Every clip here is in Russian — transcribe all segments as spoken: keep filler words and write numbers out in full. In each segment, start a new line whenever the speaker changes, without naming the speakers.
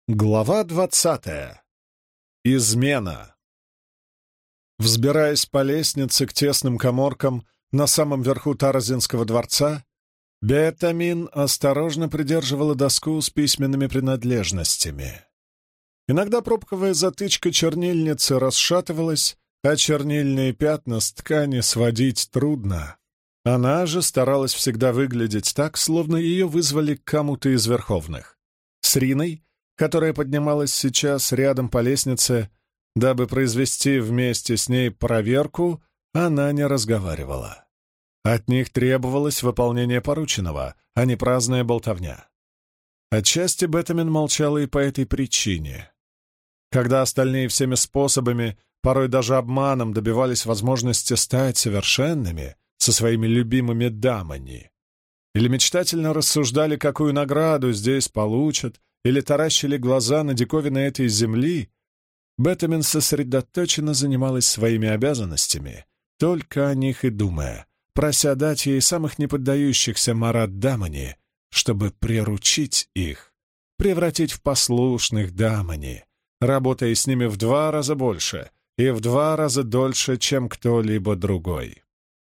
Глава двадцатая. Измена. Взбираясь по лестнице к тесным каморкам на самом верху Таразинского дворца, Бетамин осторожно придерживала доску с письменными принадлежностями. Иногда пробковая затычка чернильницы расшатывалась, а чернильные пятна с ткани сводить трудно. Она же старалась всегда выглядеть так, словно ее вызвали к кому-то из верховных. С Риной, которая поднималась сейчас рядом по лестнице, дабы произвести вместе с ней проверку, она не разговаривала. От них требовалось выполнение порученного, а не праздная болтовня. Отчасти Бетамин молчала и по этой причине. Когда остальные всеми способами, порой даже обманом, добивались возможности стать совершенными со своими любимыми дамами, или мечтательно рассуждали, какую награду здесь получат, или таращили глаза на диковины этой земли, Бетамин сосредоточенно занималась своими обязанностями, только о них и думая, прося дать ей самых неподдающихся Марат Дамани, чтобы приручить их, превратить в послушных Дамани, работая с ними в два раза больше и в два раза дольше, чем кто-либо другой.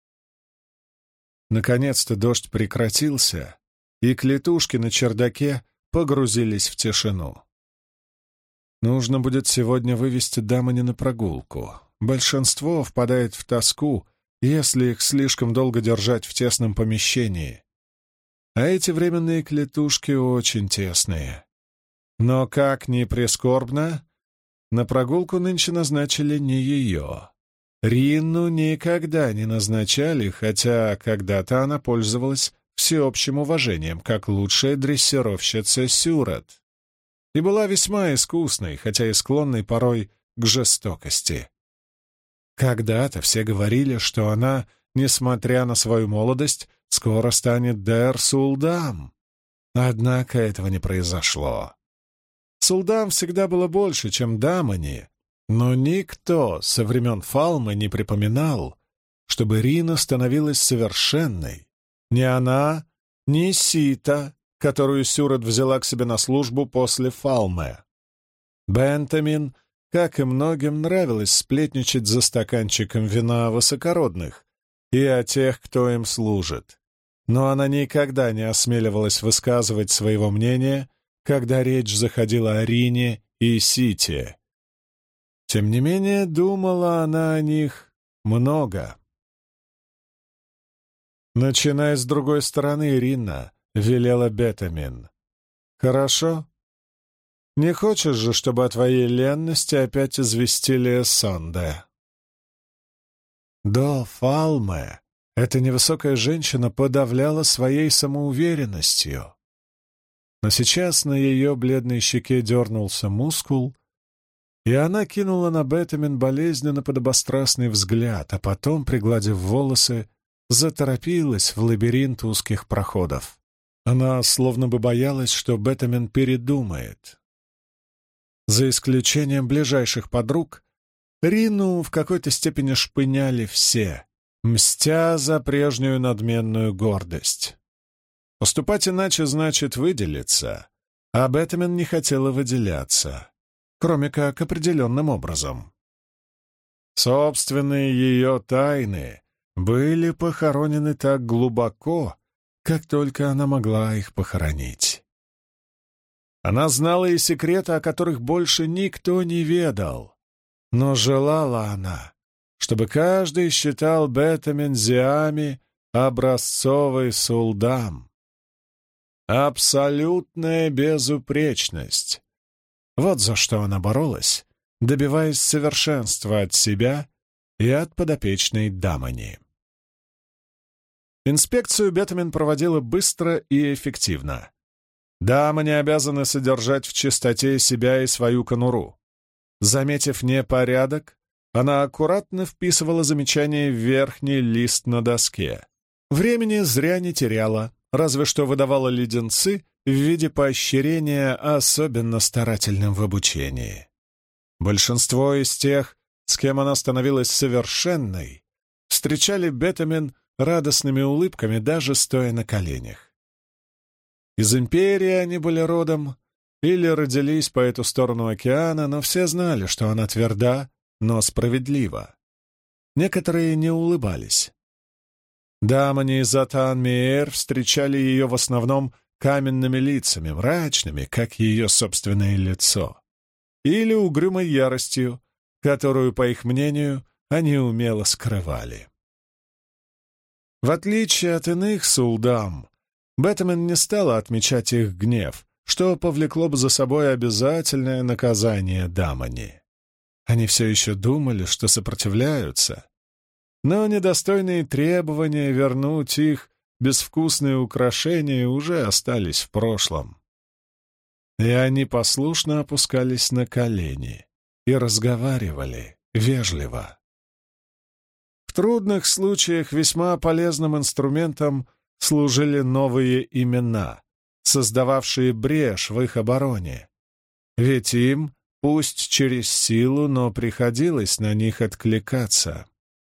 Наконец-то дождь прекратился, и клетушки на чердаке погрузились в тишину. Нужно будет сегодня вывести Дамани на прогулку. Большинство впадает в тоску, если их слишком долго держать в тесном помещении. А эти временные клетушки очень тесные. Но, как ни прискорбно, на прогулку нынче назначили не ее. Ринну никогда не назначали, хотя когда-то она пользовалась всеобщим уважением, как лучшая дрессировщица Сюрат, и была весьма искусной, хотя и склонной порой к жестокости. Когда-то все говорили, что она, несмотря на свою молодость, скоро станет Дер Сулдам. Однако этого не произошло. Сулдам всегда было больше, чем Дамани, но никто со времен Фалмы не припоминал, чтобы Рина становилась совершенной. Ни она, ни Сита, которую Сюрат взяла к себе на службу после Фалмы. Бентамин, как и многим, нравилось сплетничать за стаканчиком вина о высокородных и о тех, кто им служит. Но она никогда не осмеливалась высказывать своего мнения, когда речь заходила о Рине и Сите. Тем не менее, думала она о них много. «Начинай с другой стороны, Рина», — велела Бетамин. «Хорошо? Не хочешь же, чтобы о твоей ленности опять известили Сонде?» До Фалме эта невысокая женщина подавляла своей самоуверенностью. Но сейчас на ее бледной щеке дернулся мускул, и она кинула на Бетамин болезненно подобострастный взгляд, а потом, пригладив волосы, заторопилась в лабиринт узких проходов. Она словно бы боялась, что Бетамин передумает. За исключением ближайших подруг, Рину в какой-то степени шпыняли все, мстя за прежнюю надменную гордость. Поступать иначе значит выделиться, а Бетамин не хотела выделяться, кроме как определенным образом. Собственные ее тайны были похоронены так глубоко, как только она могла их похоронить. Она знала и секреты, о которых больше никто не ведал, но желала она, чтобы каждый считал Бетамин Зиами образцовый сулдам. Абсолютная безупречность. Вот за что она боролась, добиваясь совершенства от себя и от подопечной Дамани. Инспекцию Бетамин проводила быстро и эффективно. Дамани обязаны содержать в чистоте себя и свою конуру. Заметив непорядок, она аккуратно вписывала замечание в верхний лист на доске. Времени зря не теряла, разве что выдавала леденцы в виде поощрения особенно старательным в обучении. Большинство из тех, с кем она становилась совершенной, встречали Бетамин радостными улыбками, даже стоя на коленях. Из империи они были родом, или родились по эту сторону океана, но все знали, что она тверда, но справедлива. Некоторые не улыбались. Дамани и Затан-Меэр встречали ее в основном каменными лицами, мрачными, как ее собственное лицо, или угрюмой яростью, которую, по их мнению, они умело скрывали. В отличие от иных сулдам, Бетамен не стала отмечать их гнев, что повлекло бы за собой обязательное наказание Дамани. Они все еще думали, что сопротивляются, но недостойные требования вернуть их безвкусные украшения уже остались в прошлом. И они послушно опускались на колени и разговаривали вежливо. В трудных случаях весьма полезным инструментом служили новые имена, создававшие брешь в их обороне. Ведь им, пусть через силу, но приходилось на них откликаться.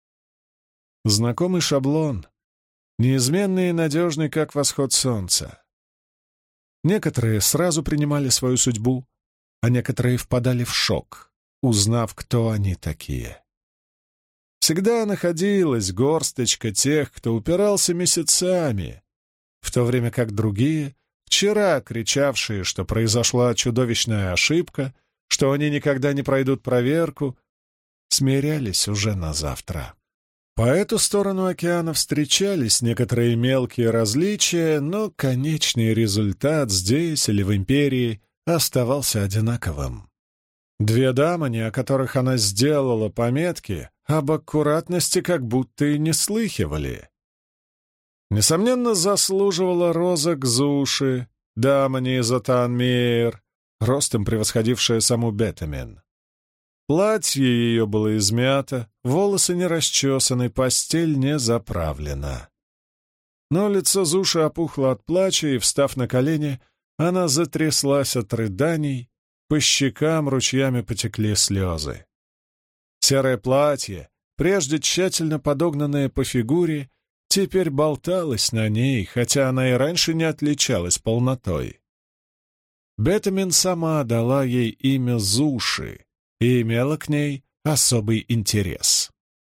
Знакомый шаблон, неизменный и надежный, как восход солнца. Некоторые сразу принимали свою судьбу, а некоторые впадали в шок, узнав, кто они такие. Всегда находилась горсточка тех, кто упирался месяцами, в то время как другие, вчера кричавшие, что произошла чудовищная ошибка, что они никогда не пройдут проверку, смирялись уже на завтра. По эту сторону океана встречались некоторые мелкие различия, но конечный результат здесь или в Империи оставался одинаковым. Две дамани, о которых она сделала пометки, об аккуратности как будто и не слыхивали. Несомненно, заслуживала Роза Гзуши, дамани Затан-Меэр, ростом превосходившая саму Бетамен. Платье ее было измято, волосы не расчесаны, постель не заправлена. Но лицо Зуши опухло от плача, и, встав на колени, она затряслась от рыданий, по щекам ручьями потекли слезы. Серое платье, прежде тщательно подогнанное по фигуре, теперь болталось на ней, хотя она и раньше не отличалась полнотой. Бетамен сама дала ей имя Зуши и имела к ней особый интерес.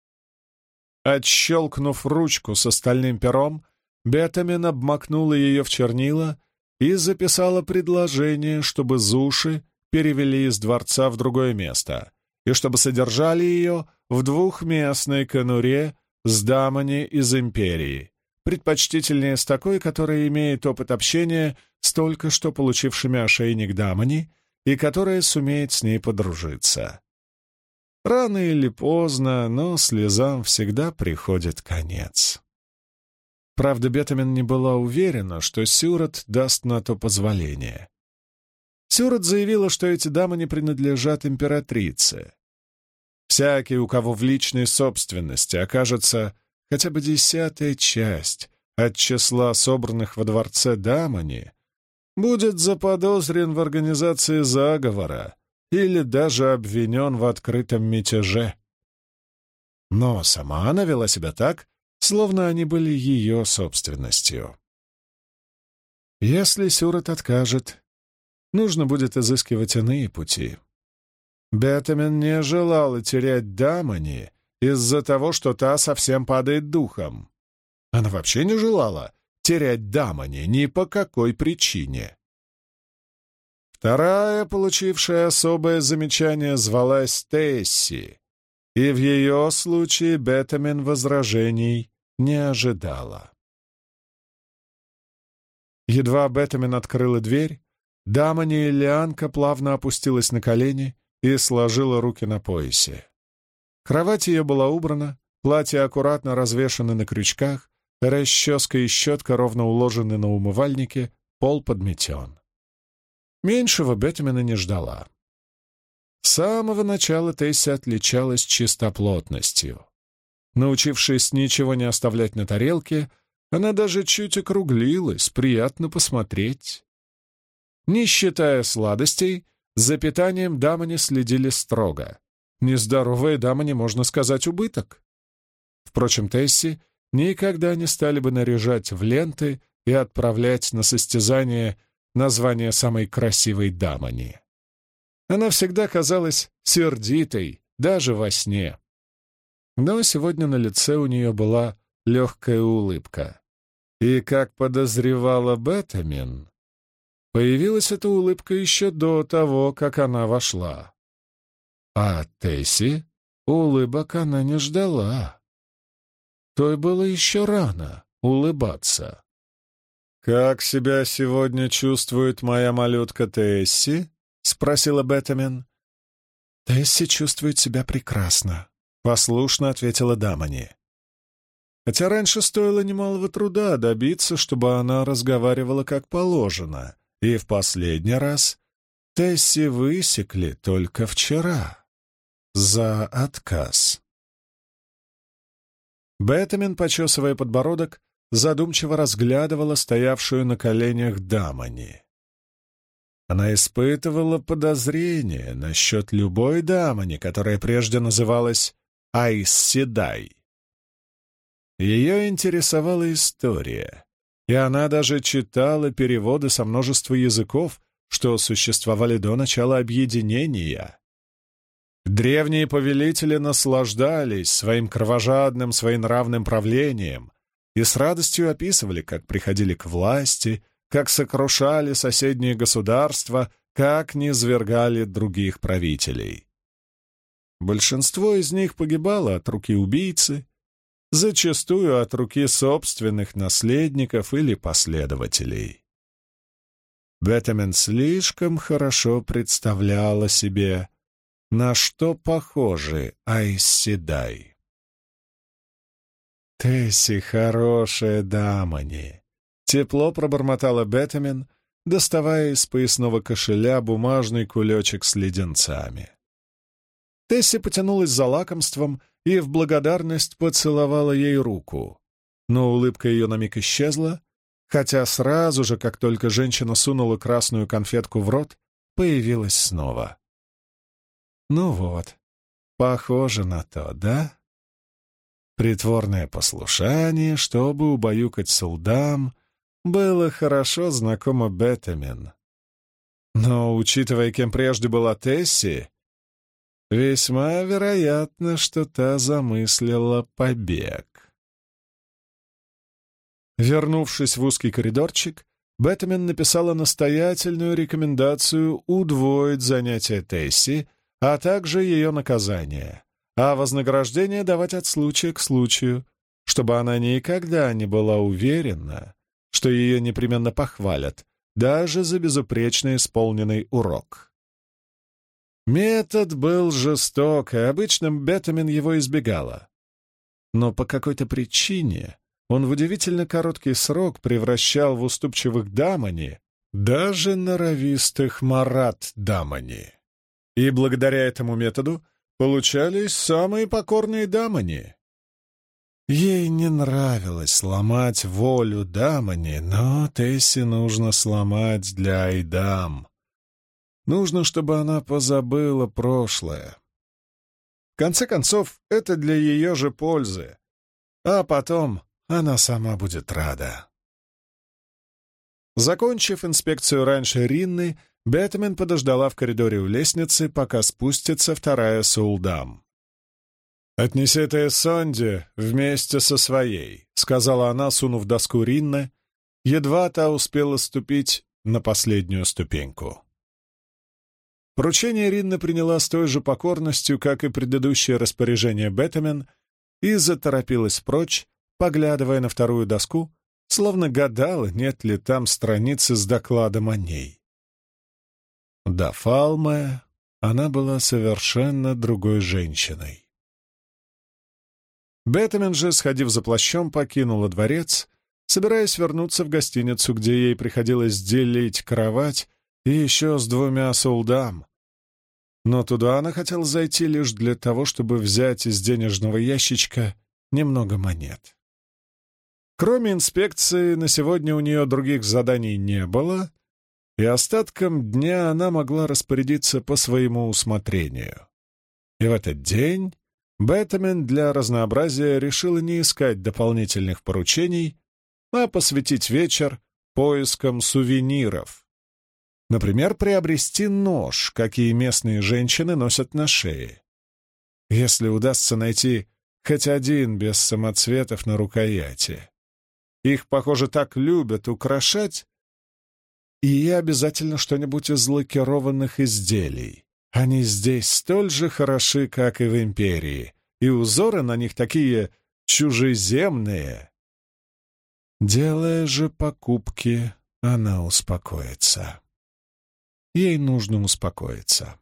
Отщелкнув ручку с остальным пером, Бетамен обмакнула ее в чернила и записала предложение, чтобы Зуши перевели из дворца в другое место, и чтобы содержали ее в двухместной конуре с дамами из Империи, предпочтительнее с такой, которая имеет опыт общения с только что получившими ошейник дамани и которая сумеет с ней подружиться. Рано или поздно, но слезам всегда приходит конец. Правда, Бетамен не была уверена, что Сюрат даст на то позволение. Сюрат заявила, что эти дамы не принадлежат императрице. Всякий, у кого в личной собственности окажется хотя бы десятая часть от числа собранных во дворце дамани, будет заподозрен в организации заговора или даже обвинен в открытом мятеже. Но сама она вела себя так, словно они были ее собственностью. Если Сюрат откажет, нужно будет изыскивать иные пути. Бетамен не желала терять дамани из-за того, что та совсем падает духом. Она вообще не желала терять дамани ни по какой причине. Вторая, получившая особое замечание, звалась Тесси, и в ее случае Бетамен возражений не ожидала. Едва Бетамен открыла дверь, дамани Лианка плавно опустилась на колени и сложила руки на поясе. Кровать ее была убрана, платье аккуратно развешано на крючках, расческа и щетка ровно уложены на умывальнике, пол подметен. Меньшего Бетамена не ждала. С самого начала Тесси отличалась чистоплотностью. Научившись ничего не оставлять на тарелке, она даже чуть округлилась, приятно посмотреть. Не считая сладостей, за питанием дамани следили строго. Нездоровая дамани, можно сказать, убыток. Впрочем, Тесси никогда не стали бы наряжать в ленты и отправлять на состязание название самой красивой дамани. Она всегда казалась сердитой, даже во сне. Но сегодня на лице у нее была легкая улыбка. И, как подозревала Бетамин, появилась эта улыбка еще до того, как она вошла. А от Тесси улыбок она не ждала. Той было еще рано улыбаться. «Как себя сегодня чувствует моя малютка Тесси?» — спросила Бетамин. «Тесси чувствует себя прекрасно», — послушно ответила Дамани. Хотя раньше стоило немалого труда добиться, чтобы она разговаривала как положено, и в последний раз Тесси высекли только вчера за отказ. Бетамин, почесывая подбородок, задумчиво разглядывала стоявшую на коленях Дамани. Она испытывала подозрение насчет любой Дамани, которая прежде называлась Айс Седай. Ее интересовала история, и она даже читала переводы со множества языков, что существовали до начала объединения. Древние повелители наслаждались своим кровожадным, своенравным правлением и с радостью описывали, как приходили к власти, как сокрушали соседние государства, как низвергали других правителей. Большинство из них погибало от руки убийцы, зачастую от руки собственных наследников или последователей. Бетамин слишком хорошо представляла себе, на что похожи Айс Седай. «Тесси хорошая Дамани», — тепло пробормотала Бетамин, доставая из поясного кошеля бумажный кулечек с леденцами. Тесси потянулась за лакомством и в благодарность поцеловала ей руку, но улыбка ее на миг исчезла, хотя сразу же, как только женщина сунула красную конфетку в рот, появилась снова. «Ну вот, похоже на то, да?» Притворное послушание, чтобы убаюкать Сулдам, было хорошо знакомо Бетамин. Но, учитывая, кем прежде была Тесси, весьма вероятно, что та замыслила побег. Вернувшись в узкий коридорчик, Бетамин написала настоятельную рекомендацию удвоить занятия Тесси, а также ее наказание, а вознаграждение давать от случая к случаю, чтобы она никогда не была уверена, что ее непременно похвалят, даже за безупречно исполненный урок. Метод был жесток, и обычно Бетамин его избегала. Но по какой-то причине он в удивительно короткий срок превращал в уступчивых Дамани даже норовистых Марат Дамани. И благодаря этому методу получались самые покорные Дамани. Ей не нравилось сломать волю Дамани, но Тесси нужно сломать для Айдам. Нужно, чтобы она позабыла прошлое. В конце концов, это для ее же пользы. А потом она сама будет рада. Закончив инспекцию раньше Ринны, Бетамин подождала в коридоре у лестницы, пока спустится вторая Сулдам. «Отнеси это Эссонде вместе со своей», — сказала она, сунув доску Ринны, едва та успела ступить на последнюю ступеньку. Поручение Ринна приняла с той же покорностью, как и предыдущее распоряжение Бетамин, и заторопилась прочь, поглядывая на вторую доску, словно гадала, нет ли там страницы с докладом о ней. До Фалме она была совершенно другой женщиной. Бетамин же, сходив за плащом, покинула дворец, собираясь вернуться в гостиницу, где ей приходилось делить кровать и еще с двумя Сулдам. Но туда она хотела зайти лишь для того, чтобы взять из денежного ящичка немного монет. Кроме инспекции, на сегодня у нее других заданий не было, и остатком дня она могла распорядиться по своему усмотрению. И в этот день Бетамин для разнообразия решила не искать дополнительных поручений, а посвятить вечер поискам сувениров, Например, приобрести нож, какие местные женщины носят на шее. Если удастся найти хоть один без самоцветов на рукояти. Их, похоже, так любят украшать. И обязательно что-нибудь из лакированных изделий. Они здесь столь же хороши, как и в Империи, и узоры на них такие чужеземные. Делая же покупки, она успокоится. Ей нужно успокоиться.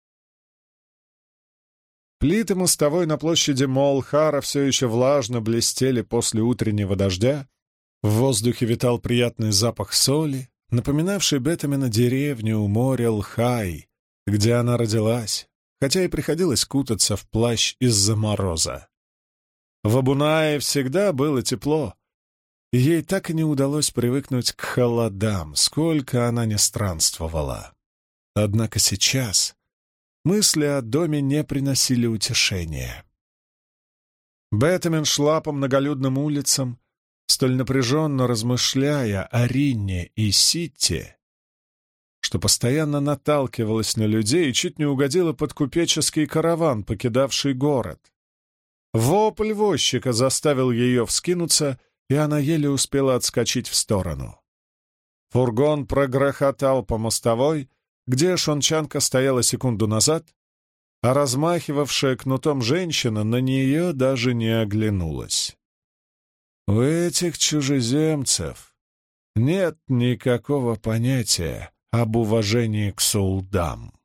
Плиты мостовой на площади Молхара все еще влажно блестели после утреннего дождя. В воздухе витал приятный запах соли, напоминавший Бетамена деревню у моря Лхай, где она родилась, хотя и приходилось кутаться в плащ из-за мороза. В Абунае всегда было тепло, и ей так и не удалось привыкнуть к холодам, сколько она не странствовала. Однако сейчас мысли о доме не приносили утешения. Бетамен шла по многолюдным улицам, столь напряженно размышляя о Ринне и Ситте, что постоянно наталкивалась на людей и чуть не угодила под купеческий караван, покидавший город. Вопль возчика заставил ее вскинуться, и она еле успела отскочить в сторону. Фургон прогрохотал по мостовой, где шончанка стояла секунду назад, а размахивавшая кнутом женщина на нее даже не оглянулась. У этих чужеземцев нет никакого понятия об уважении к сулдам.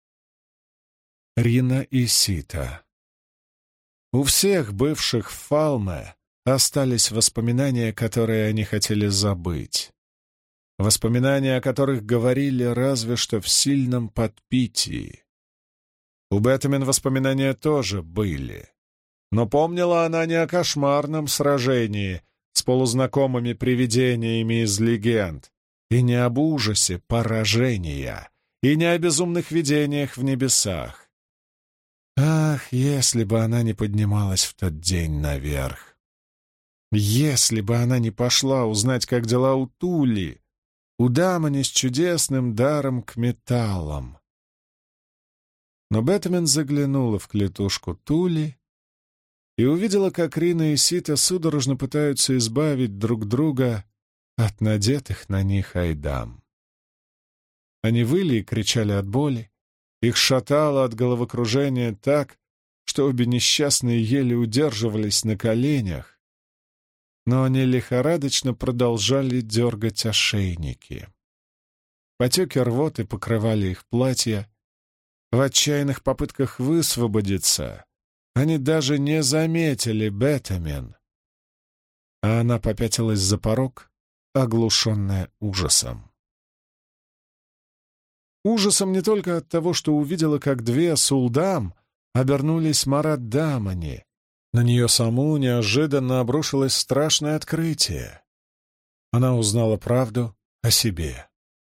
Рина и Сита. У всех бывших в Фалме остались воспоминания, которые они хотели забыть. Воспоминания, о которых говорили разве что в сильном подпитии. У Бетамен воспоминания тоже были. Но помнила она не о кошмарном сражении с полузнакомыми привидениями из легенд, и не об ужасе поражения, и не о безумных видениях в небесах. Ах, если бы она не поднималась в тот день наверх! Если бы она не пошла узнать, как дела у Тули, у дамани с чудесным даром к металлам. Но Бетамен заглянула в клетушку Тули и увидела, как Рина и Сита судорожно пытаются избавить друг друга от надетых на них айдам. Они выли и кричали от боли, их шатало от головокружения так, что обе несчастные еле удерживались на коленях, но они лихорадочно продолжали дергать ошейники. Потеки рвоты покрывали их платья. В отчаянных попытках высвободиться они даже не заметили Бетамен, а она попятилась за порог, оглушенная ужасом. Ужасом не только от того, что увидела, как две сулдам обернулись Марат-Дамани. На нее саму неожиданно обрушилось страшное открытие. Она узнала правду о себе.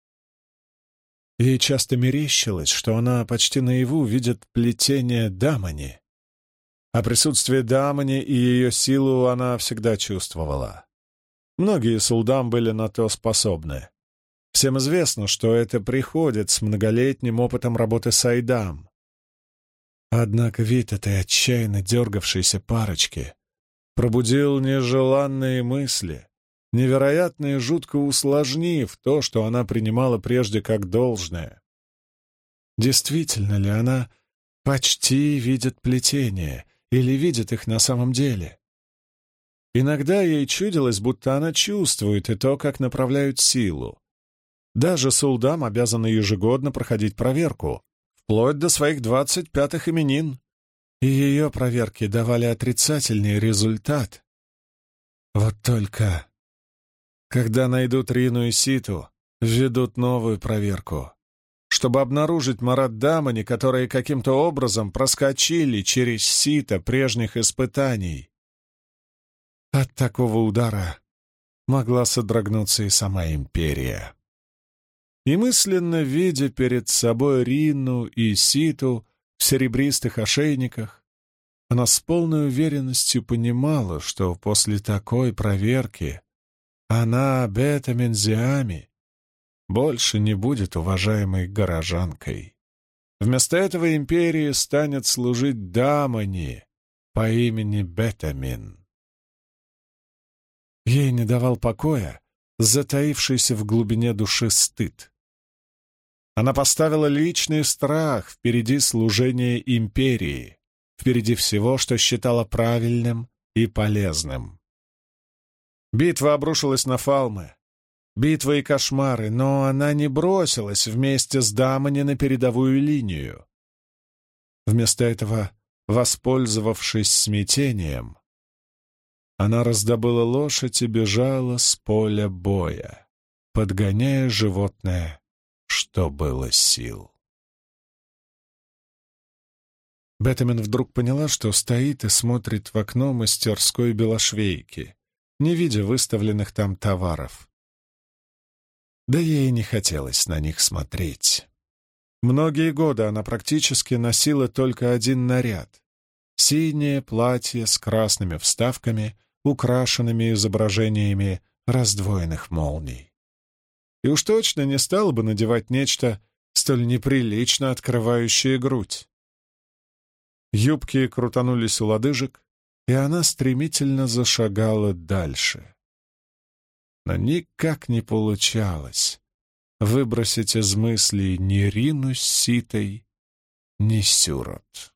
Ей часто мерещилось, что она почти наяву видит плетение Дамани. А присутствие Дамани и ее силу она всегда чувствовала. Многие сулдам были на то способны. Всем известно, что это приходит с многолетним опытом работы с айдам. Однако вид этой отчаянно дергавшейся парочки пробудил нежеланные мысли, невероятно и жутко усложнив то, что она принимала прежде как должное. Действительно ли она почти видит плетения или видит их на самом деле? Иногда ей чудилось, будто она чувствует и то, как направляют силу. Даже сулдам обязаны ежегодно проходить проверку, вплоть до своих двадцать пятых именин, и ее проверки давали отрицательный результат. Вот только, когда найдут Рину и Ситу, введут новую проверку, чтобы обнаружить Марат-Дамани, которые каким-то образом проскочили через сито прежних испытаний. От такого удара могла содрогнуться и сама империя. И мысленно видя перед собой Рину и Ситу в серебристых ошейниках, она с полной уверенностью понимала, что после такой проверки она, Бетамен Зиами, больше не будет уважаемой горожанкой. Вместо этого империи станет служить Дамани по имени Бетамин. Ей не давал покоя затаившийся в глубине души стыд. Она поставила личный страх впереди служения империи, впереди всего, что считала правильным и полезным. Битва обрушилась на Фалме, битвы и кошмары, но она не бросилась вместе с Дамани на передовую линию. Вместо этого, воспользовавшись смятением, она раздобыла лошадь и бежала с поля боя, подгоняя животное, что было сил. Бетамин вдруг поняла, что стоит и смотрит в окно мастерской белошвейки, не видя выставленных там товаров. Да ей не хотелось на них смотреть. Многие годы она практически носила только один наряд — синее платье с красными вставками, украшенными изображениями раздвоенных молний. И уж точно не стала бы надевать нечто столь неприлично открывающее грудь. Юбки крутанулись у лодыжек, и она стремительно зашагала дальше. Но никак не получалось выбросить из мыслей ни Рину с Ситой, ни Сюрот.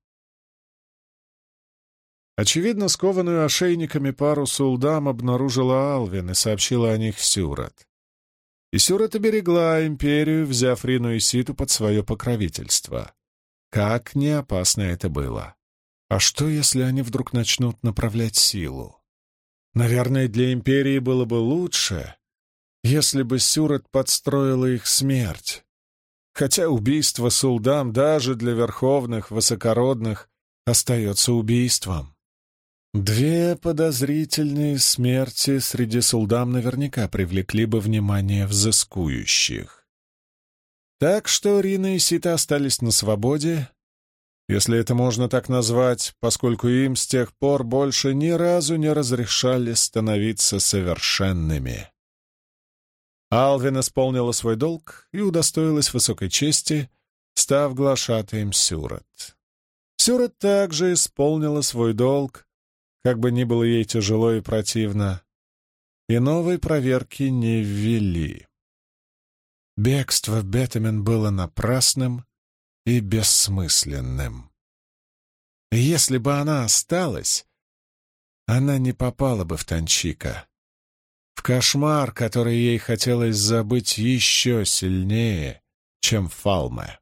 Очевидно, скованную ошейниками пару Сулдам обнаружила Алвин и сообщила о них Сюрот. И Сюрот оберегла империю, взяв Рину и Ситу под свое покровительство. Как не опасно это было! А что, если они вдруг начнут направлять силу? Наверное, для империи было бы лучше, если бы Сюрот подстроила их смерть. Хотя убийство Сулдам даже для верховных, высокородных остается убийством. Две подозрительные смерти среди Сулдам наверняка привлекли бы внимание взыскующих. Так что Рина и Сита остались на свободе, если это можно так назвать, поскольку им с тех пор больше ни разу не разрешали становиться совершенными. Алвин исполнила свой долг и удостоилась высокой чести, став глашатаем Сюрот. Сюрот также исполнила свой долг, как бы ни было ей тяжело и противно, и новой проверки не ввели. Бегство Бетамин было напрасным и бессмысленным. Если бы она осталась, она не попала бы в Танчика, в кошмар, который ей хотелось забыть еще сильнее, чем Фалме.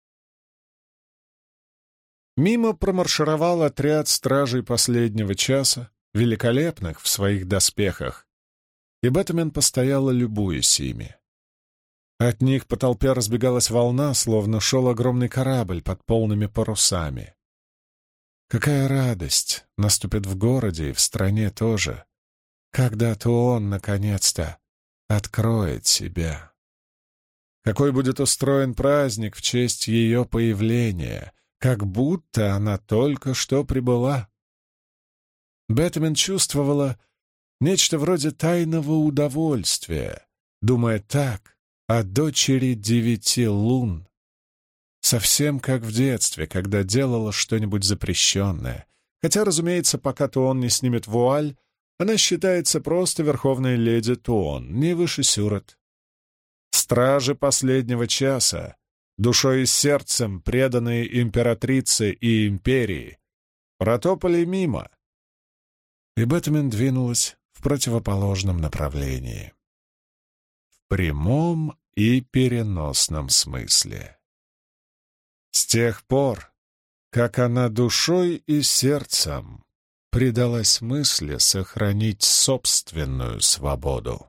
Мимо промаршировал отряд стражей последнего часа, великолепных в своих доспехах, и Бетамин постояла, любуясь ими. От них по толпе разбегалась волна, словно шел огромный корабль под полными парусами. Какая радость наступит в городе и в стране тоже, когда-то он, наконец-то, откроет себя. Какой будет устроен праздник в честь ее появления, как будто она только что прибыла. Бетамин чувствовала нечто вроде тайного удовольствия, думая так о дочери девяти лун, совсем как в детстве, когда делала что-нибудь запрещенное. Хотя, разумеется, пока Туон не снимет вуаль, она считается просто верховной леди Туон, не выше Сюрот. Стражи последнего часа, душой и сердцем преданные императрице и империи, протопали мимо, и Бетамин двинулась в противоположном направлении. В прямом и переносном смысле. С тех пор, как она душой и сердцем предалась мысли сохранить собственную свободу.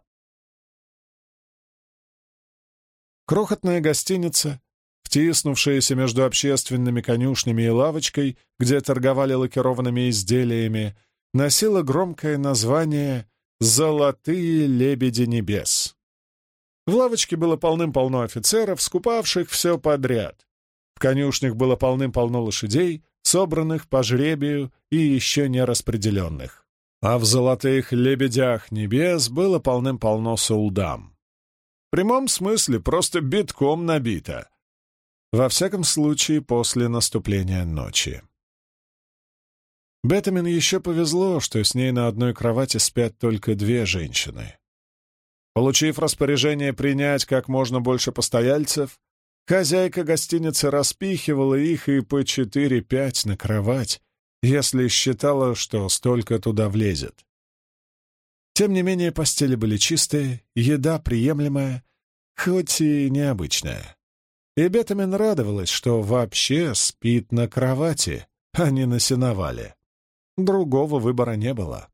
Крохотная гостиница, втиснувшаяся между общественными конюшнями и лавочкой, где торговали лакированными изделиями, носила громкое название «Золотые лебеди небес». В лавочке было полным-полно офицеров, скупавших все подряд. В конюшнях было полным-полно лошадей, собранных по жребию и еще не распределенных. А в золотых лебедях небес было полным-полно сулдам. прямом смысле просто битком набита. Во всяком случае, после наступления ночи. Беттамин еще повезло, что с ней на одной кровати спят только две женщины. Получив распоряжение принять как можно больше постояльцев, хозяйка гостиницы распихивала их и по четыре-пять на кровать, если считала, что столько туда влезет. Тем не менее, постели были чистые, еда приемлемая, хоть и необычная. И Беттамин радовалась, что вообще спит на кровати, а не на сеновале. Другого выбора не было.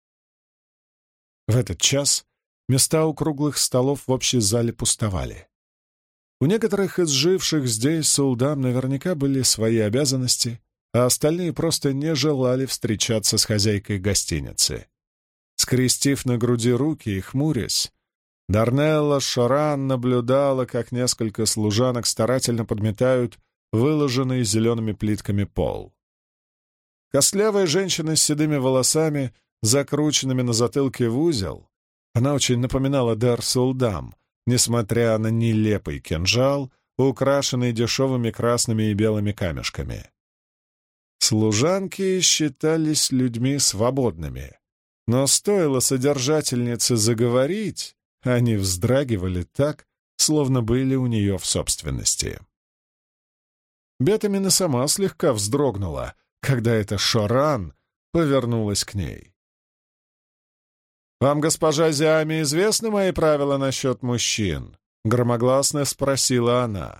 В этот час места у круглых столов в общей зале пустовали. У некоторых из живших здесь сулдам наверняка были свои обязанности, а остальные просто не желали встречаться с хозяйкой гостиницы. Скрестив на груди руки и хмурясь, Дарнелла Шоран наблюдала, как несколько служанок старательно подметают выложенный зелеными плитками пол. Костлявая женщина с седыми волосами, закрученными на затылке в узел, она очень напоминала Дар-Сулдам, несмотря на нелепый кинжал, украшенный дешевыми красными и белыми камешками. Служанки считались людьми свободными, но стоило содержательнице заговорить, они вздрагивали так, словно были у нее в собственности. Беттамин и сама слегка вздрогнула, когда эта Шоран повернулась к ней. «Вам, госпожа Зиами, известны мои правила насчет мужчин?» — громогласно спросила она.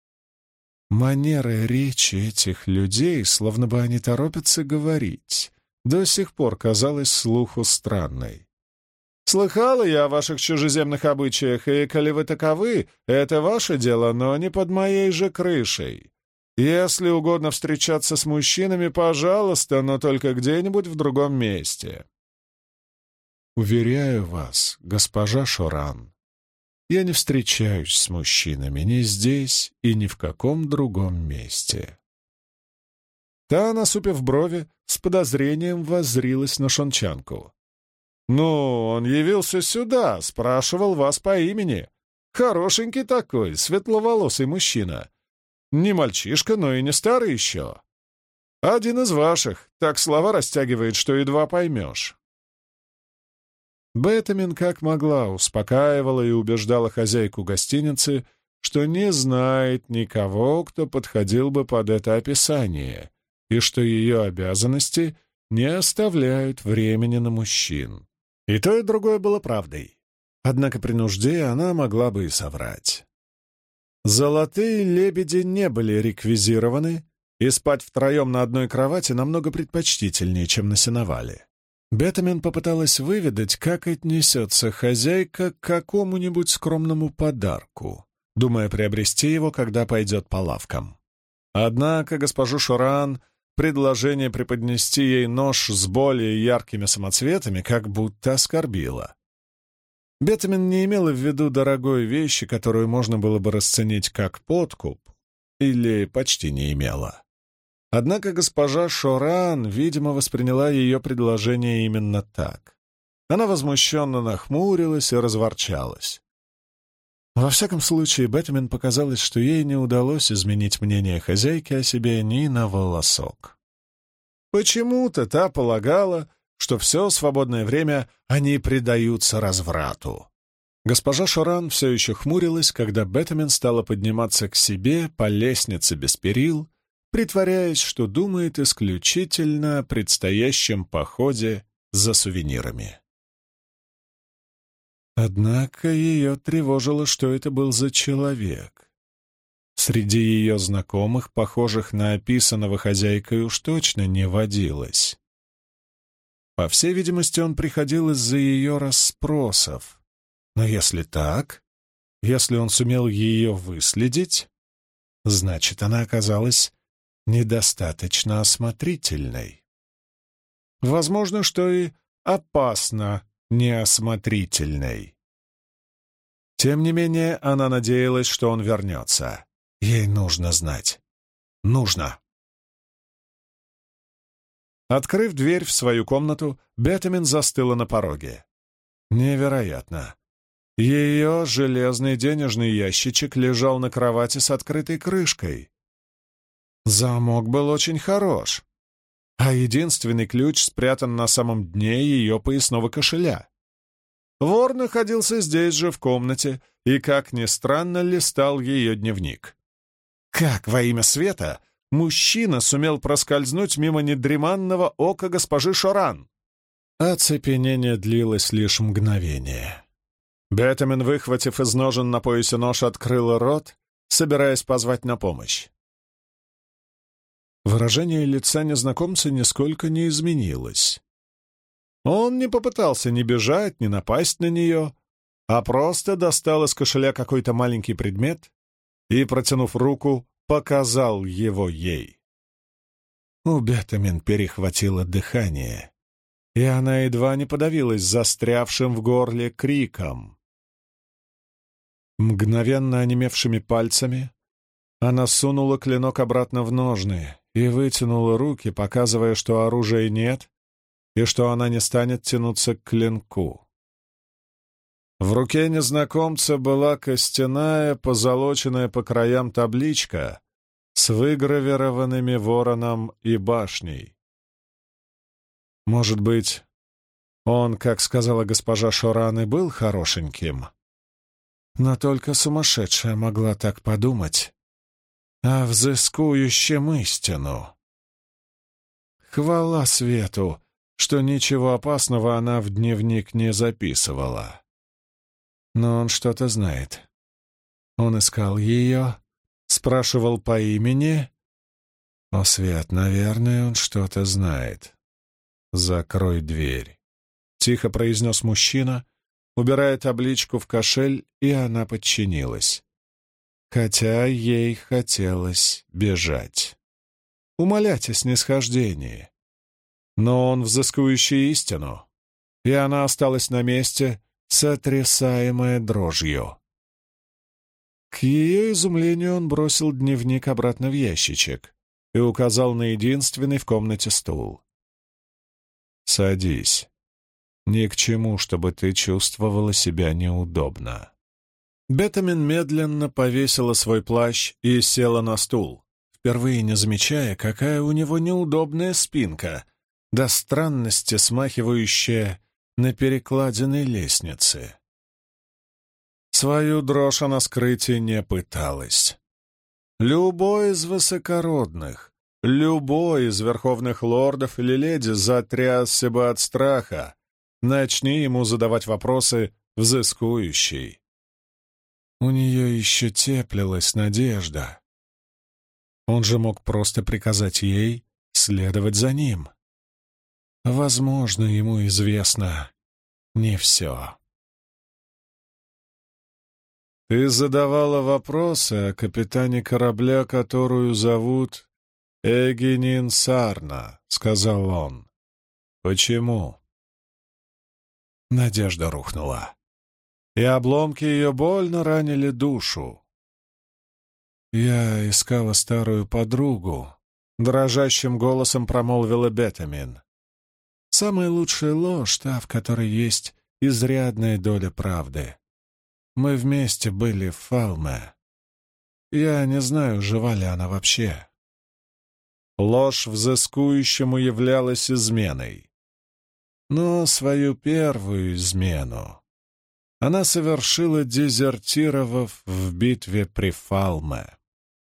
Манера речи этих людей, словно бы они торопятся говорить, до сих пор казалась слуху странной. «Слыхала я о ваших чужеземных обычаях, и, коли вы таковы, это ваше дело, но не под моей же крышей. Если угодно встречаться с мужчинами, пожалуйста, но только где-нибудь в другом месте». «Уверяю вас, госпожа Шоран, я не встречаюсь с мужчинами ни здесь и ни в каком другом месте». Та, насупив брови, с подозрением воззрилась на шончанку. «Ну, он явился сюда, спрашивал вас по имени. Хорошенький такой, светловолосый мужчина. Не мальчишка, но и не старый еще. Один из ваших, так слова растягивает, что едва поймешь». Беттамин как могла успокаивала и убеждала хозяйку гостиницы, что не знает никого, кто подходил бы под это описание, и что ее обязанности не оставляют времени на мужчин. И то, и другое было правдой. Однако при нужде она могла бы и соврать. Золотые лебеди не были реквизированы, и спать втроем на одной кровати намного предпочтительнее, чем на сеновале. Беттамин попыталась выведать, как отнесется хозяйка к какому-нибудь скромному подарку, думая приобрести его, когда пойдет по лавкам. Однако госпожу Шоран предложение преподнести ей нож с более яркими самоцветами как будто оскорбило. Беттамин не имела в виду дорогой вещи, которую можно было бы расценить как подкуп, или почти не имела. Однако госпожа Шоран, видимо, восприняла ее предложение именно так. Она возмущенно нахмурилась и разворчалась. Во всяком случае, Беттамин показалось, что ей не удалось изменить мнение хозяйки о себе ни на волосок. Почему-то та полагала, что все свободное время они предаются разврату. Госпожа Шоран все еще хмурилась, когда Беттамин стала подниматься к себе по лестнице без перил, притворяясь, что думает исключительно о предстоящем походе за сувенирами. Однако ее тревожило, что это был за человек. Среди ее знакомых, похожих на описанного хозяйкой, уж точно не водилось. По всей видимости, он приходил из-за ее расспросов. Но если так, если он сумел ее выследить, значит, она оказалась недостаточно осмотрительной. Возможно, что и опасно неосмотрительной. Тем не менее, она надеялась, что он вернется. Ей нужно знать. Нужно. Открыв дверь в свою комнату, Беттамин застыла на пороге. Невероятно. Ее железный денежный ящичек лежал на кровати с открытой крышкой. Замок был очень хорош, а единственный ключ спрятан на самом дне ее поясного кошеля. Вор находился здесь же, в комнате, и, как ни странно, листал ее дневник. Как во имя света мужчина сумел проскользнуть мимо недреманного ока госпожи Шоран? Оцепенение длилось лишь мгновение. Беттамин, выхватив из ножен на поясе нож, открыл рот, собираясь позвать на помощь. Выражение лица незнакомца нисколько не изменилось. Он не попытался ни бежать, ни напасть на нее, а просто достал из кошеля какой-то маленький предмет и, протянув руку, показал его ей. У Беттамин перехватило дыхание, и она едва не подавилась застрявшим в горле криком. Мгновенно онемевшими пальцами она сунула клинок обратно в ножны и вытянула руки, показывая, что оружия нет и что она не станет тянуться к клинку. В руке незнакомца была костяная, позолоченная по краям табличка с выгравированными вороном и башней. Может быть, он, как сказала госпожа Шоран, и был хорошеньким? Но только сумасшедшая могла так подумать о взыскующем истину. Хвала свету, что ничего опасного она в дневник не записывала. Но он что-то знает. Он искал ее, спрашивал по имени. О, Свет, наверное, он что-то знает. «Закрой дверь», — тихо произнес мужчина, убирая табличку в кошель, и она подчинилась. Хотя ей хотелось бежать, умолять о снисхождении. Но он взыскующий истину, и она осталась на месте, сотрясаемая дрожью. К ее изумлению он бросил дневник обратно в ящичек и указал на единственный в комнате стул. «Садись. Ни к чему, чтобы ты чувствовала себя неудобно». Беттамин медленно повесила свой плащ и села на стул, впервые не замечая, какая у него неудобная спинка, до странности смахивающая на перекладины лестницы. Свою дрожь она скрыть и не пыталась. Любой из высокородных, любой из верховных лордов или леди затрясся бы от страха, начни ему задавать вопросы взыскующий. У нее еще теплилась надежда. Он же мог просто приказать ей следовать за ним. Возможно, ему известно не все. «Ты задавала вопросы о капитане корабля, которую зовут Эгенин Сарна», — сказал он. «Почему?» Надежда рухнула, и обломки ее больно ранили душу. «Я искала старую подругу», — дрожащим голосом промолвила Беттамин. «Самая лучшая ложь — та, в которой есть изрядная доля правды. Мы вместе были в Фалме. Я не знаю, жива ли она вообще». Ложь взыскующему являлась изменой. Но свою первую измену она совершила, дезертировав в битве при Фалме.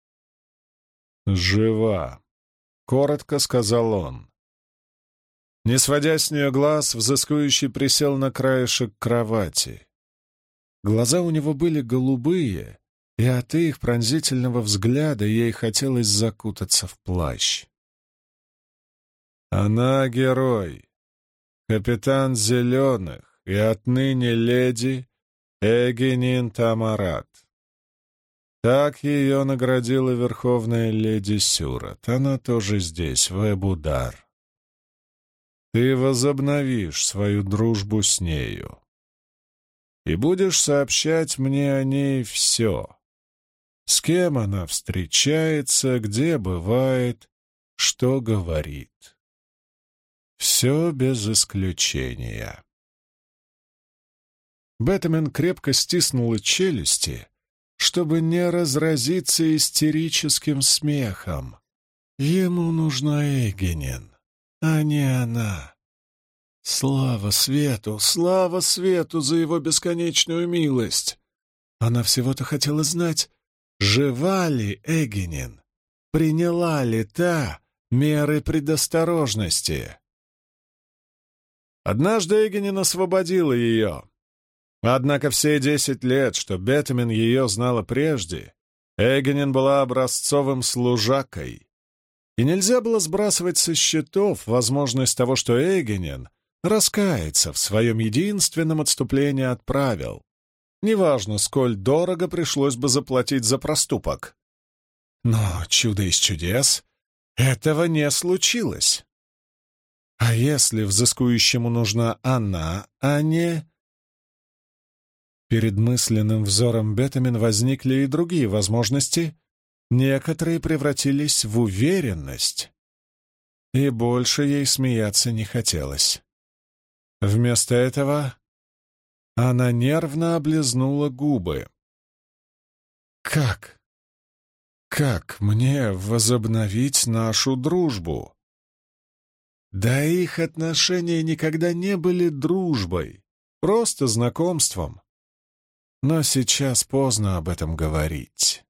«Жива», — коротко сказал он. Не сводя с нее глаз, взыскующий присел на краешек кровати. Глаза у него были голубые, и от их пронзительного взгляда ей хотелось закутаться в плащ. «Она герой, капитан Зеленых и отныне леди Эгенин Тамарат. Так ее наградила верховная леди Сюрат. Она тоже здесь, в Эбудар. Ты возобновишь свою дружбу с нею и будешь сообщать мне о ней все. С кем она встречается, где бывает, что говорит. Все без исключения». Бетамен крепко стиснула челюсти, чтобы не разразиться истерическим смехом. Ему нужна Эгенин, а не она. Слава свету, слава свету за его бесконечную милость! Она всего-то хотела знать, жива ли Эгенин, приняла ли та меры предосторожности. Однажды Эгенин освободила ее. Однако все десять лет, что Бетамен ее знала прежде, Эгенин была образцовым служакой. И нельзя было сбрасывать со счетов возможность того, что Эгенин раскается в своем единственном отступлении от правил. Неважно, сколь дорого пришлось бы заплатить за проступок. Но чудо из чудес, этого не случилось. А если взыскующему нужна она, а не... Перед мысленным взором Бетамен возникли и другие возможности, некоторые превратились в уверенность, и больше ей смеяться не хотелось. Вместо этого она нервно облизнула губы. «Как? Как мне возобновить нашу дружбу?» Да их отношения никогда не были дружбой, просто знакомством. Но сейчас поздно об этом говорить.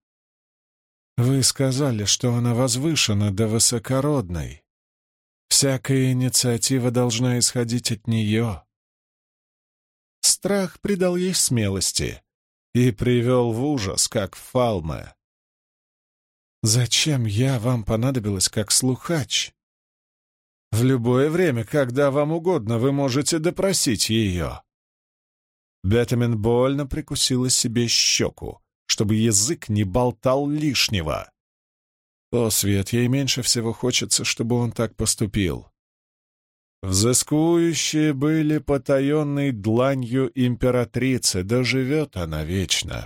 Вы сказали, что она возвышена до высокородной. Всякая инициатива должна исходить от нее. Страх придал ей смелости и привел в ужас, как Фалме. «Зачем я вам понадобилась как слухач? В любое время, когда вам угодно, вы можете допросить ее». Бетамен больно прикусила себе щеку, чтобы язык не болтал лишнего. О, Свет, ей меньше всего хочется, чтобы он так поступил. Взыскующие были потаенной дланью императрицы, да живет она вечно.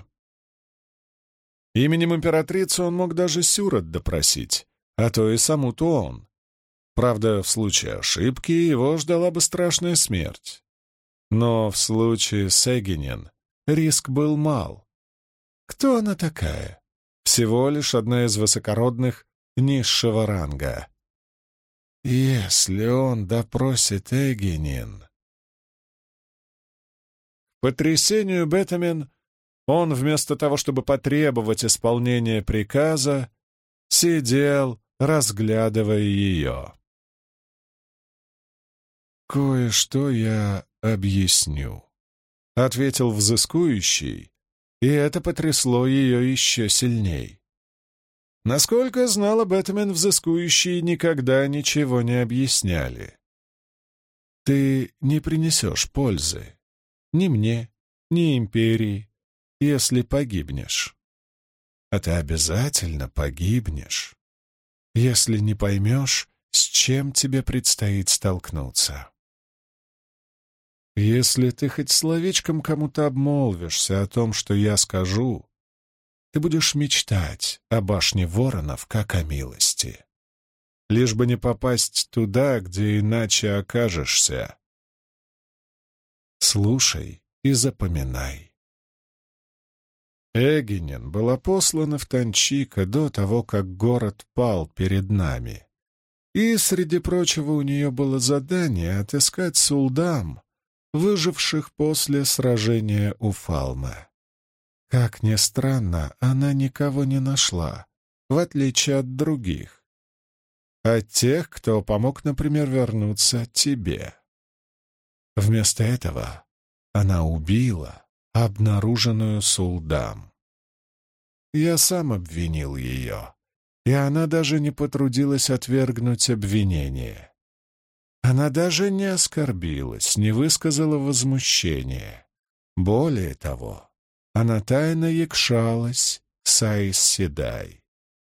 Именем императрицы он мог даже Сюрот допросить, а то и саму Туон. Правда, в случае ошибки его ждала бы страшная смерть. Но в случае с Эгенин риск был мал. Кто она такая? Всего лишь одна из высокородных низшего ранга. Если он допросит Эгенин... К потрясению Бетамен он, вместо того, чтобы потребовать исполнения приказа, сидел, разглядывая ее. «Кое-что я объясню», — ответил взыскующий, и это потрясло ее еще сильней. Насколько знала Бетамен, взыскующие никогда ничего не объясняли. «Ты не принесешь пользы ни мне, ни империи, если погибнешь. А ты обязательно погибнешь, если не поймешь, с чем тебе предстоит столкнуться. Если ты хоть словечком кому-то обмолвишься о том, что я скажу, ты будешь мечтать о башне воронов, как о милости, лишь бы не попасть туда, где иначе окажешься. Слушай и запоминай». Эгенин была послана в Танчика до того, как город пал перед нами. И, среди прочего, у нее было задание отыскать сулдам, выживших после сражения у Фалмы. Как ни странно, она никого не нашла, в отличие от других. От тех, кто помог, например, вернуться тебе. Вместо этого она убила обнаруженную сулдам. Я сам обвинил ее, и она даже не потрудилась отвергнуть обвинение. Она даже не оскорбилась, не высказала возмущения. Более того, она тайно якшалась с Айс Седай.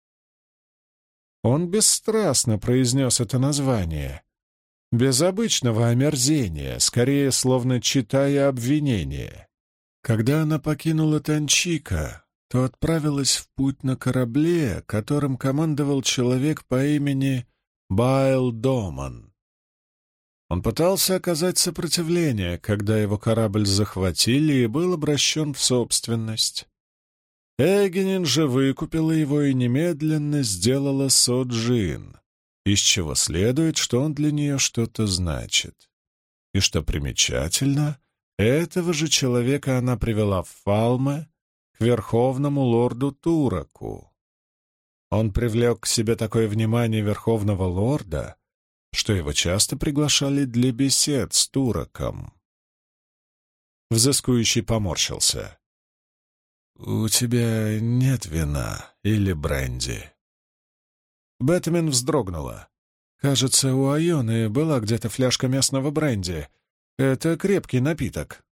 Он бесстрастно произнес это название, без обычного омерзения, скорее словно читая обвинение. Когда она покинула Танчика, то отправилась в путь на корабле, которым командовал человек по имени Байл Доман. Он пытался оказать сопротивление, когда его корабль захватили и был обращен в собственность. Эгенин же выкупила его и немедленно сделала Соджин, из чего следует, что он для нее что-то значит. И что примечательно, этого же человека она привела в Фалме к верховному лорду Тураку. Он привлек к себе такое внимание верховного лорда, что его часто приглашали для бесед с Тураком. Взыскующий поморщился. «У тебя нет вина или бренди?» Бэтмен вздрогнула. «Кажется, у Айоны была где-то фляжка местного бренди. Это крепкий напиток».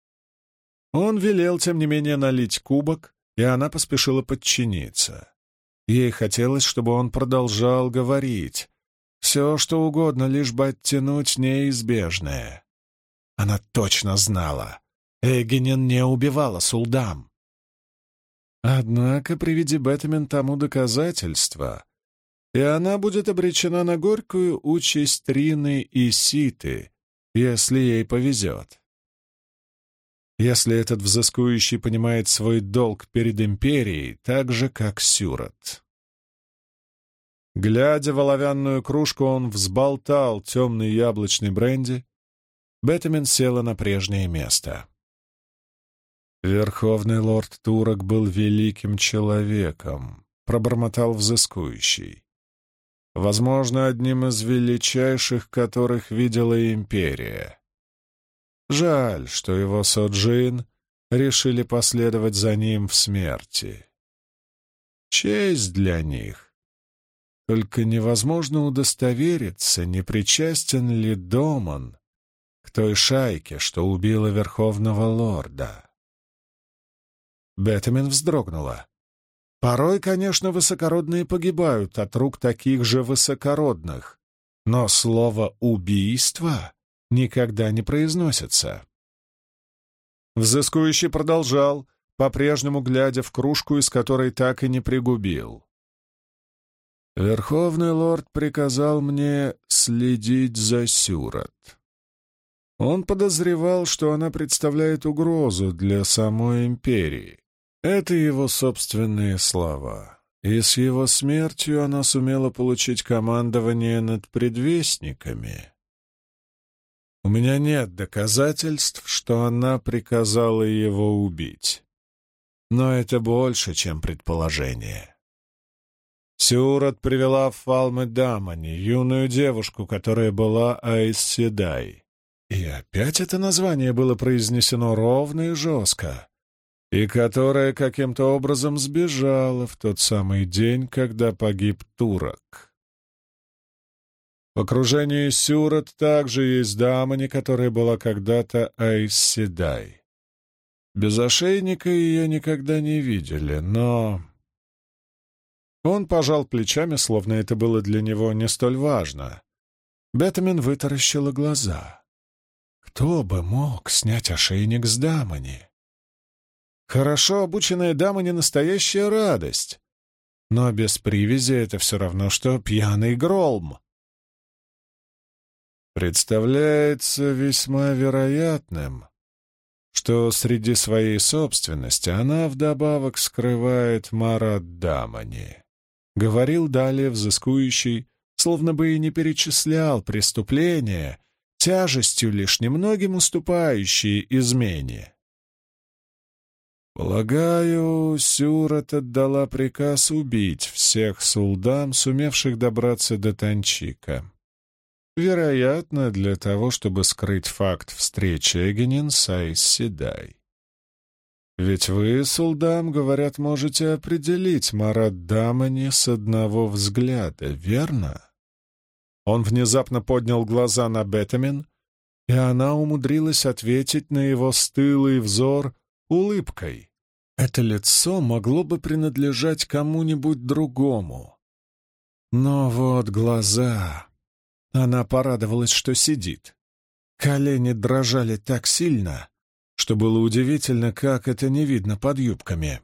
Он велел, тем не менее, налить кубок, и она поспешила подчиниться. Ей хотелось, чтобы он продолжал говорить. Все, что угодно, лишь бы оттянуть неизбежное. Она точно знала. Эгенин не убивала Сулдам. Однако приведи Бэтмен тому доказательства, и она будет обречена на горькую участь Трины и Ситы, если ей повезет. Если этот взыскующий понимает свой долг перед Империей так же, как Сюрот. Глядя в оловянную кружку, он взболтал темный яблочный бренди. Бэтмен села на прежнее место. «Верховный лорд Турок был великим человеком», — пробормотал взыскующий. «Возможно, одним из величайших, которых видела Империя. Жаль, что его Соджин решили последовать за ним в смерти. Честь для них. Только невозможно удостовериться, не причастен ли Домон к той шайке, что убила Верховного лорда». Бэтмен вздрогнула. Порой, конечно, высокородные погибают от рук таких же высокородных, но слово «убийство» никогда не произносится. Взыскующий продолжал, по-прежнему глядя в кружку, из которой так и не пригубил. «Верховный лорд приказал мне следить за Сюрот. Он подозревал, что она представляет угрозу для самой Империи. Это его собственные слова. И с его смертью она сумела получить командование над предвестниками. У меня нет доказательств, что она приказала его убить. Но это больше, чем предположение. Сюрот привела в Фалме Дамани, юную девушку, которая была Аис Седай. И опять это название было произнесено ровно и жестко, и которая каким-то образом сбежала в тот самый день, когда погиб Турок. В окружении Сюрот также есть Дамани, которая была когда-то Аис Седай. Без ошейника ее никогда не видели, но... Он пожал плечами, словно это было для него не столь важно. Бэтмен вытаращила глаза. Кто бы мог снять ошейник с Дамани? Хорошо обученная дама не настоящая радость, но без привязи это все равно, что пьяный гролм. Представляется весьма вероятным, что среди своей собственности она вдобавок скрывает Марат Дамани. Говорил далее взыскующий, словно бы и не перечислял преступления, тяжестью лишь немногим уступающие измене. Полагаю, Сюрот отдала приказ убить всех сулдам, сумевших добраться до Танчика. Вероятно, для того, чтобы скрыть факт встречи Эгенин с Аис Седай. Ведь вы, сулдам, говорят, можете определить Марат Дамани с одного взгляда, верно? Он внезапно поднял глаза на Бэтмен, и она умудрилась ответить на его стылый взор улыбкой. Это лицо могло бы принадлежать кому-нибудь другому. Но вот глаза... Она порадовалась, что сидит. Колени дрожали так сильно, что было удивительно, как это не видно под юбками.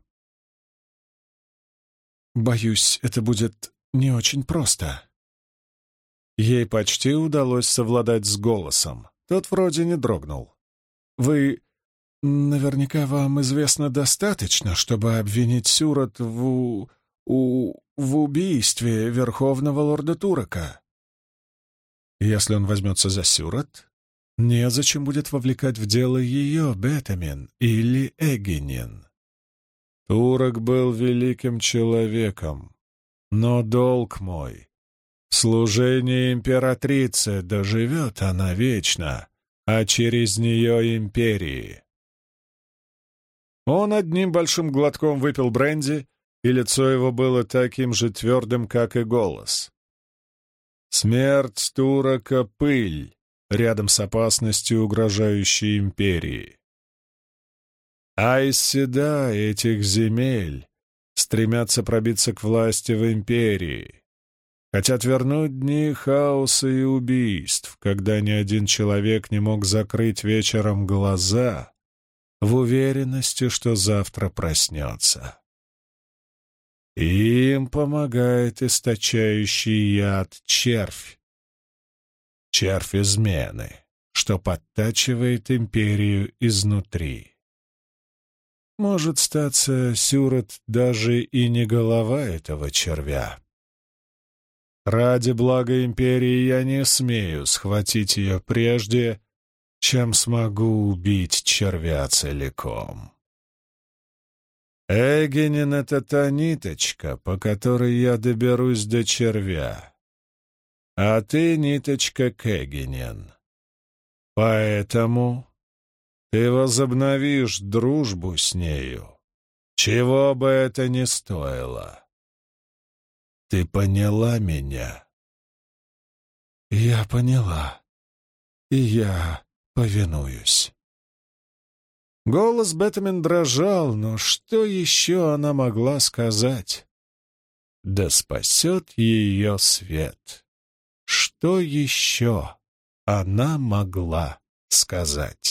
«Боюсь, это будет не очень просто». Ей почти удалось совладать с голосом. Тот вроде не дрогнул. «Вы... наверняка вам известно достаточно, чтобы обвинить Сюрот в... у... в убийстве Верховного Лорда Турака. Если он возьмется за Сюрот, незачем будет вовлекать в дело ее Бетамин или Эгенин. Турак был великим человеком, но долг мой — служение императрице, доживет она вечно, а через нее империи». Он одним большим глотком выпил бренди, и лицо его было таким же твердым, как и голос. Смерть Турака — пыль рядом с опасностью, угрожающей империи. Айсседа этих земель стремятся пробиться к власти в империи, хотят вернуть дни хаоса и убийств, когда ни один человек не мог закрыть вечером глаза в уверенности, что завтра проснется. Им помогает источающий яд червь. Червь измены, что подтачивает империю изнутри. Может статься, Сюрот даже и не голова этого червя. Ради блага империи я не смею схватить ее прежде, чем смогу убить червя целиком. Эгенин — это та ниточка, по которой я доберусь до червя, а ты — ниточка к Эгенин. Поэтому ты возобновишь дружбу с нею, чего бы это ни стоило. Ты поняла меня? Я поняла, и я повинуюсь. Голос Бетамин дрожал, но что еще она могла сказать? Да спасет ее свет. Что еще она могла сказать?